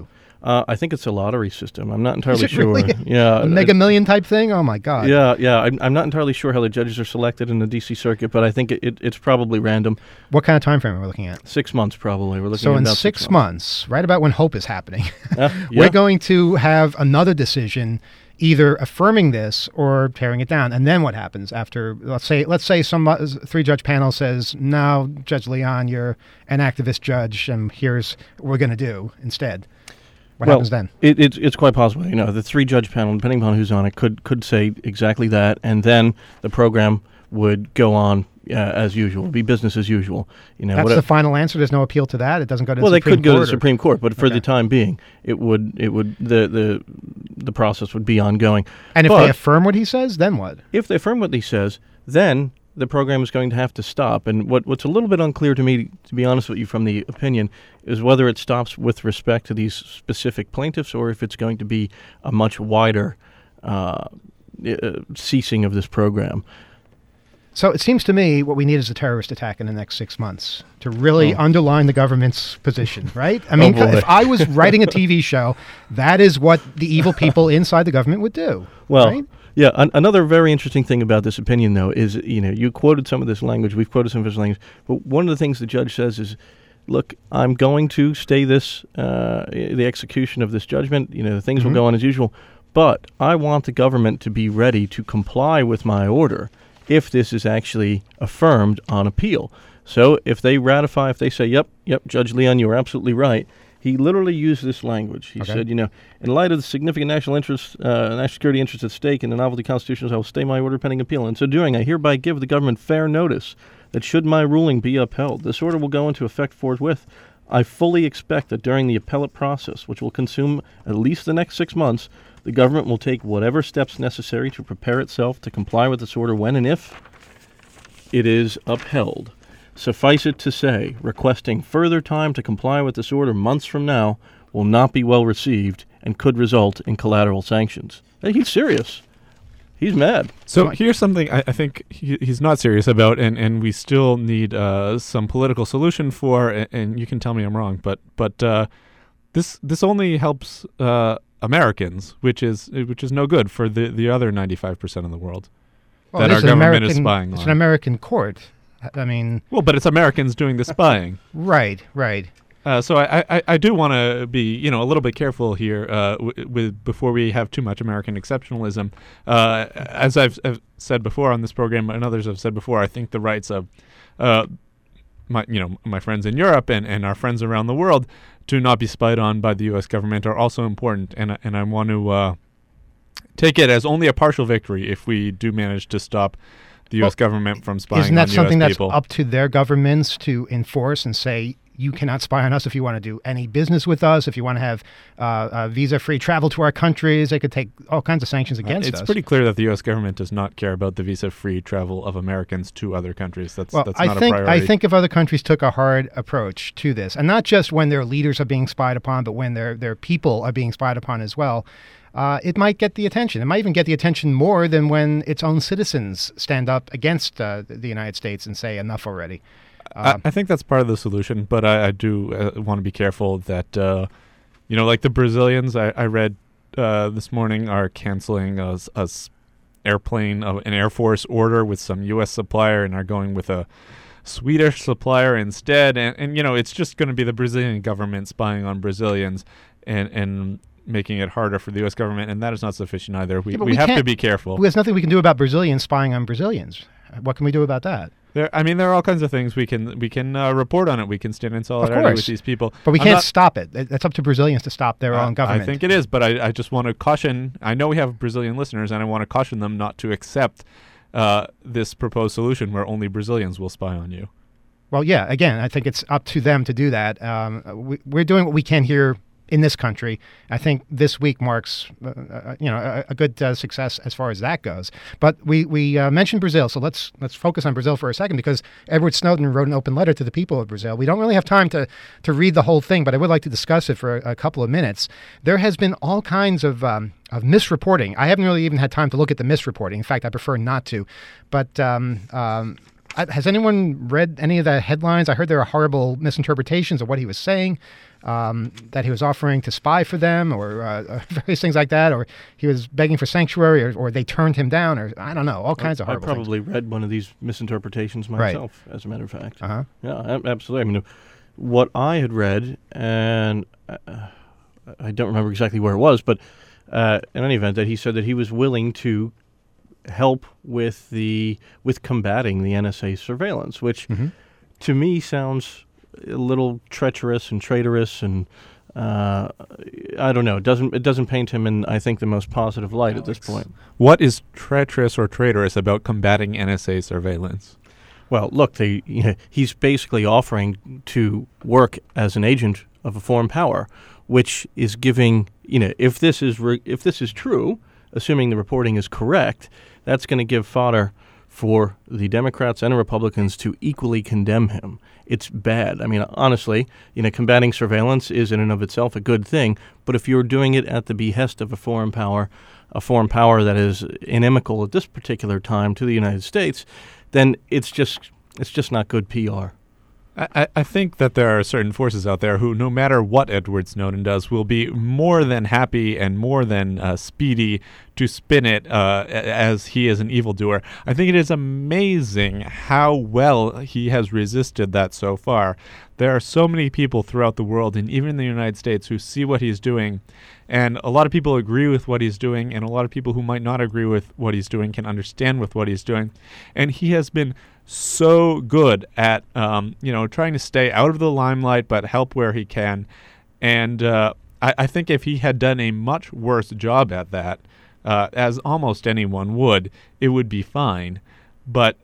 I think it's a lottery system. I'm not entirely Is it sure. really? Yeah, A Mega Million type thing? Oh, my God. Yeah. I'm not entirely sure how the judges are selected in the D.C. circuit, but I think it's probably random. What kind of time frame are we looking at? 6 months, probably. We're looking So at in about 6 months, right about when hope is happening, Yeah. we're going to have another decision either affirming this or tearing it down. And then what happens after, let's say some 3-judge panel says, no, Judge Leon, you're an activist judge, and here's what we're going to do instead. What happens then? It's quite possible. You know, the 3-judge panel, depending upon who's on it, could say exactly that, and then the program would go on as usual. It'd be business as usual. You know, That's the final answer. There's no appeal to that. It doesn't go to the well, they Supreme could go to Court the Supreme Court, but for Okay. the time being, the process would be ongoing. And if But they affirm what he says, then what? if they affirm what he says, then the program is going to have to stop. And what's a little bit unclear to me, to be honest with you, from the opinion, is whether it stops with respect to these specific plaintiffs or if it's going to be a much wider ceasing of this program. So it seems to me what we need is a terrorist attack in the next 6 months to really underline the government's position, right? I mean, boy. if I was writing a TV show, that is what the evil people inside the government would do. Well, right? yeah. Another very interesting thing about this opinion, though, is you quoted some of this language. We've quoted some of this language. But one of the things the judge says is, "Look, I'm going to stay this the execution of this judgment. The things will go on as usual, but I want the government to be ready to comply with my order if this is actually affirmed on appeal. So if they ratify, if they say, yep, Judge Leon, you are absolutely right." He literally used this language. He said, in light of the significant national security interests at stake and the novelty constitutions, I will stay my order pending appeal. In so doing, I hereby give the government fair notice that should my ruling be upheld, this order will go into effect forthwith. I fully expect that during the appellate process, which will consume at least the next 6 months, the government will take whatever steps necessary to prepare itself to comply with this order when and if it is upheld. Suffice it to say, requesting further time to comply with this order months from now will not be well received and could result in collateral sanctions. Hey, he's serious. He's mad. So here's something I think he's not serious about, and we still need some political solution for. And you can tell me I'm wrong, but this only helps Americans, which is no good for the other 95% of the world that our government is spying on. It's an American court. I mean, well, but it's Americans doing the spying. Right. So I do want to be a little bit careful here with before we have too much American exceptionalism. As I've said before on this program and others have said before, I think the rights of my friends in Europe and our friends around the world to not be spied on by the U.S. government are also important, and I want to take it as only a partial victory if we do manage to stop the U.S. government from spying on Isn't that U.S. something that's people. up to their governments to enforce and say, you cannot spy on us if you want to do any business with us, if you want to have visa-free travel to our countries? They could take all kinds of sanctions against us. It's pretty clear that the U.S. government does not care about the visa-free travel of Americans to other countries. That's not a priority. I think if other countries took a hard approach to this, and not just when their leaders are being spied upon, but when their people are being spied upon as well, it might get the attention. It might even get the attention more than when its own citizens stand up against the United States and say, enough already. I think that's part of the solution, but I do want to be careful that, like the Brazilians I read this morning are canceling an Air Force order with some U.S. supplier and are going with a Swedish supplier instead. And it's just going to be the Brazilian government spying on Brazilians and making it harder for the U.S. government, and that is not sufficient either. We have to be careful. There's nothing we can do about Brazilians spying on Brazilians. What can we do about that? There are all kinds of things we can report on it. We can stand in solidarity with these people, but we can't stop it. It's up to Brazilians to stop their own government. I think it is, but I just want to caution. I know we have Brazilian listeners, and I want to caution them not to accept this proposed solution where only Brazilians will spy on you. Well, yeah. Again, I think it's up to them to do that. We're doing what we can here in this country. I think this week marks, a good success as far as that goes. But we mentioned Brazil, so let's focus on Brazil for a second, because Edward Snowden wrote an open letter to the people of Brazil. We don't really have time to read the whole thing, but I would like to discuss it for a couple of minutes. There has been all kinds of misreporting. I haven't really even had time to look at the misreporting. In fact, I prefer not to. But Has anyone read any of the headlines? I heard there are horrible misinterpretations of what he was saying, that he was offering to spy for them, or various things like that, or he was begging for sanctuary, or they turned him down, or I don't know, all kinds of I horrible probably read one of these misinterpretations myself, as a matter of fact. things. Uh-huh. Yeah, absolutely. I mean, what I had read, and I don't remember exactly where it was, but in any event, that he said that he was willing to help with combating the NSA surveillance, which to me sounds a little treacherous and traitorous, and I don't know. It doesn't paint him in, I think, the most positive light at this point. What is treacherous or traitorous about combating NSA surveillance? Well, look, he's basically offering to work as an agent of a foreign power, which is giving, if this is true, assuming the reporting is correct, that's going to give fodder for the Democrats and Republicans to equally condemn him. It's bad. I mean, honestly, combating surveillance is in and of itself a good thing, but if you're doing it at the behest of a foreign power that is inimical at this particular time to the United States, then it's just not good PR. I think that there are certain forces out there who, no matter what Edward Snowden does, will be more than happy and more than speedy to spin it as he is an evildoer. I think it is amazing how well he has resisted that so far. There are so many people throughout the world, and even in the United States, who see what he's doing, and a lot of people agree with what he's doing, and a lot of people who might not agree with what he's doing can understand with what he's doing. And he has been so good at trying to stay out of the limelight but help where he can, and I think if he had done a much worse job at that, as almost anyone would, it would be fine. But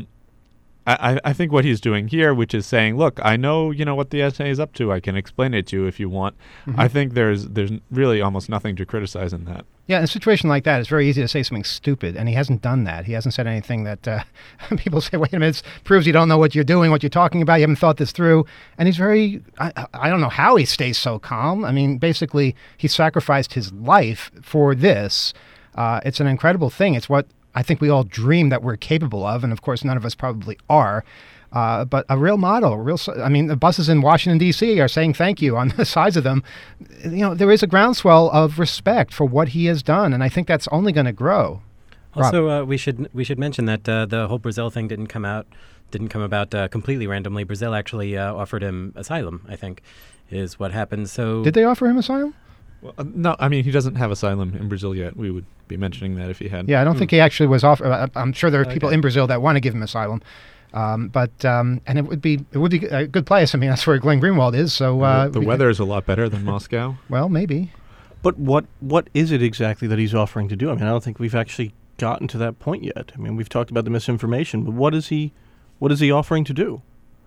I think what he's doing here, which is saying, look, I know what the NSA is up to. I can explain it to you if you want. I think there's really almost nothing to criticize in that. Yeah, in a situation like that, it's very easy to say something stupid, and he hasn't done that. He hasn't said anything that people say, wait a minute, it proves you don't know what you're doing, what you're talking about, you haven't thought this through. And he's very, I don't know how he stays so calm. I mean, basically, he sacrificed his life for this. It's an incredible thing. It's what I think we all dream that we're capable of, and of course, none of us probably are. But a real model, the buses in Washington, D.C. are saying thank you on the sides of them. There is a groundswell of respect for what he has done, and I think that's only going to grow. Also, we should mention that the whole Brazil thing didn't come about completely randomly. Brazil actually offered him asylum, I think, is what happened. So did they offer him asylum? Well, no, I mean, he doesn't have asylum in Brazil yet. We would be mentioning that if he had. Yeah, I don't think he actually was offered. I'm sure there are people in Brazil that want to give him asylum. And it would be a good place. I mean, that's where Glenn Greenwald is. So the weather is a lot better than Moscow. Well, maybe. But what is it exactly that he's offering to do? I mean, I don't think we've actually gotten to that point yet. I mean, we've talked about the misinformation, but what is he offering to do?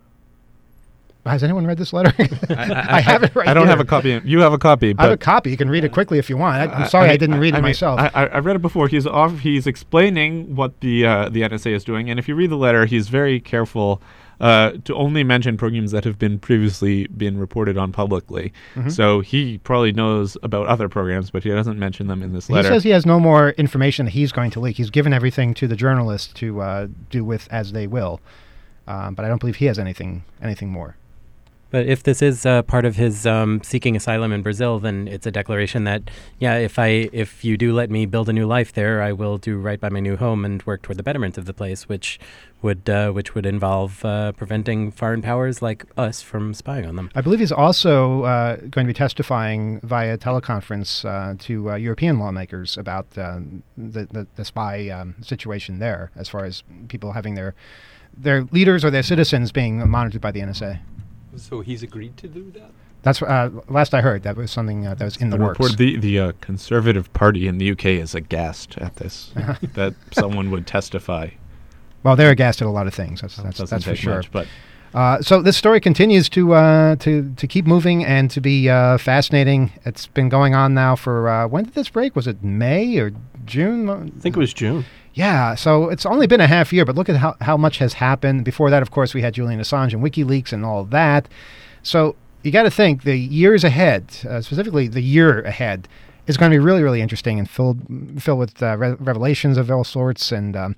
Has anyone read this letter? I have it right I don't here. have a copy. You have a copy. But I have a copy. You can read it quickly if you want. I'm sorry I didn't read it myself. I read it before. He's explaining what the NSA is doing, and if you read the letter, he's very careful to only mention programs that have previously been reported on publicly. So he probably knows about other programs, but he doesn't mention them in this letter. He says he has no more information that he's going to leak. He's given everything to the journalists to do with as they will, but I don't believe he has anything more. But if this is part of his seeking asylum in Brazil, then it's a declaration that, if you do let me build a new life there, I will do right by my new home and work toward the betterment of the place, which would involve preventing foreign powers like us from spying on them. I believe he's also going to be testifying via teleconference to European lawmakers about the spy situation there, as far as people having their leaders or their citizens being monitored by the NSA. So he's agreed to do that? That's last I heard. That was something that was in the works. The Conservative Party in the UK is aghast at this, that someone would testify. Well, they're aghast at a lot of things. That's for sure. Much, but so this story continues to keep moving and to be fascinating. It's been going on now for when did this break? Was it May or June? I think it was June. Yeah, so it's only been a half year, but look at how much has happened. Before that, of course, we had Julian Assange and WikiLeaks and all of that. So you got to think the years ahead, specifically the year ahead, is going to be really, really interesting and filled with revelations of all sorts. And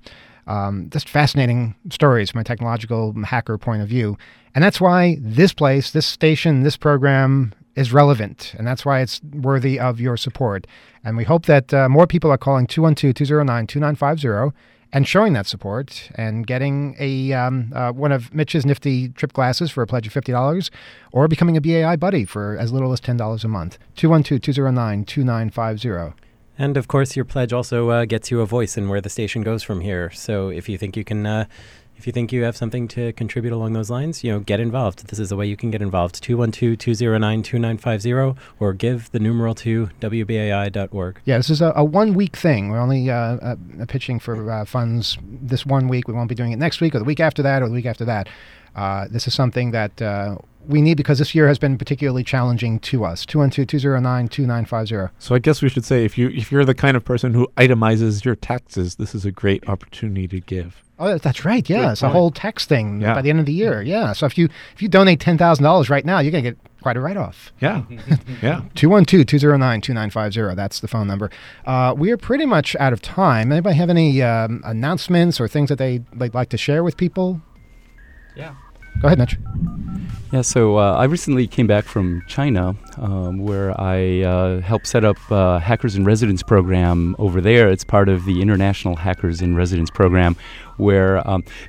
Just fascinating stories from a technological hacker point of view. And that's why this place, this station, this program is relevant. And that's why it's worthy of your support. And we hope that more people are calling 212-209-2950 and showing that support and getting a one of Mitch's nifty trip glasses for a pledge of $50 or becoming a BAI buddy for as little as $10 a month. 212-209-2950. And of course, your pledge also gets you a voice in where the station goes from here. So if you think you can, if you think you have something to contribute along those lines, get involved. This is the way you can get involved. 212-209-2950 or give the numeral to WBAI.org. Yeah, this is a 1 week thing. We're only pitching for funds this 1 week. We won't be doing it next week or the week after that or the week after that. This is something that we need because this year has been particularly challenging to us. 212-209-2950. So I guess we should say if you're the kind of person who itemizes your taxes, this is a great opportunity to give. Oh, that's right. Yeah, Good it's a point. whole tax thing Yeah. by the end of the year. Yeah, so if you donate $10,000 right now, you're going to get quite a write-off. Yeah, yeah. 212-209-2950. That's the phone number. We are pretty much out of time. Anybody have any announcements or things that they'd like to share with people? Yeah. Go ahead, Mitch. Yeah, so I recently came back from China, where I helped set up Hackers in Residence program over there. It's part of the International Hackers in Residence program, where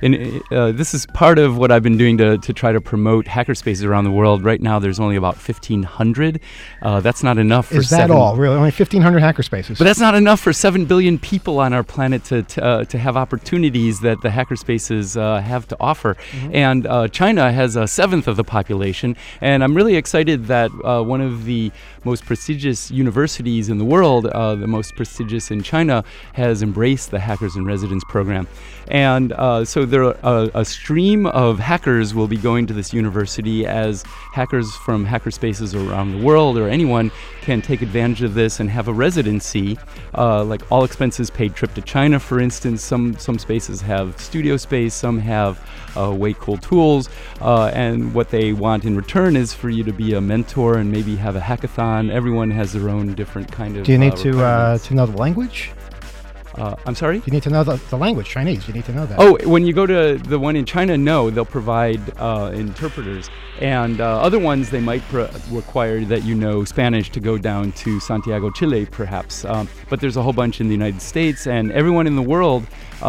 this is part of what I've been doing to try to promote hackerspaces around the world. Right now, there's only about 1,500. That's not enough for Is that all? Really? Only 1,500 hackerspaces? But that's not enough for 7 billion people on our planet to have opportunities that the hackerspaces have to offer. Mm-hmm. And China has a seventh of the population. And I'm really excited that one of the most prestigious universities in the world, the most prestigious in China, has embraced the Hackers in Residence program. And so there a stream of hackers will be going to this university as hackers from hackerspaces around the world or anyone can take advantage of this and have a residency, like all expenses paid trip to China, for instance. Some spaces have studio space, some have way cool tools, and what they want in return is for you to be a mentor and maybe have a hackathon. Everyone has their own different kind of Do you need to requirements. know the language? I'm sorry? You need to know the language, Chinese. You need to know that. Oh, when you go to the one in China, no, they'll provide interpreters. And other ones, they might require that you know Spanish to go down to Santiago, Chile, perhaps. But there's a whole bunch in the United States, and everyone in the world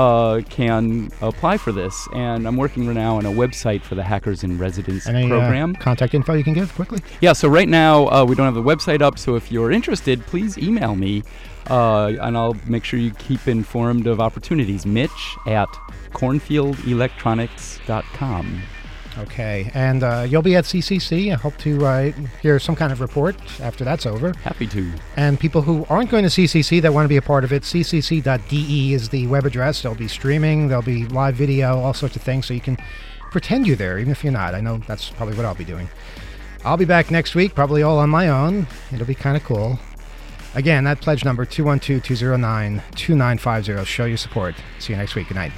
can apply for this. And I'm working right now on a website for the Hackers in Residence Any program. contact info you can give quickly? Yeah, so right now we don't have the website up, so if you're interested, please email me. And I'll make sure you keep informed of opportunities. Mitch at cornfieldelectronics.com. Okay, and you'll be at CCC. I hope to hear some kind of report after that's over. Happy to. And people who aren't going to CCC that want to be a part of it, ccc.de is the web address. There'll be streaming, there'll be live video, all sorts of things, so you can pretend you're there, even if you're not. I know that's probably what I'll be doing. I'll be back next week, probably all on my own. It'll be kind of cool. Again, that pledge number, 212-209-2950. Show your support. See you next week. Good night.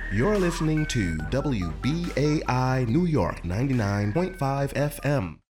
You're listening to WBAI New York 99.5 FM.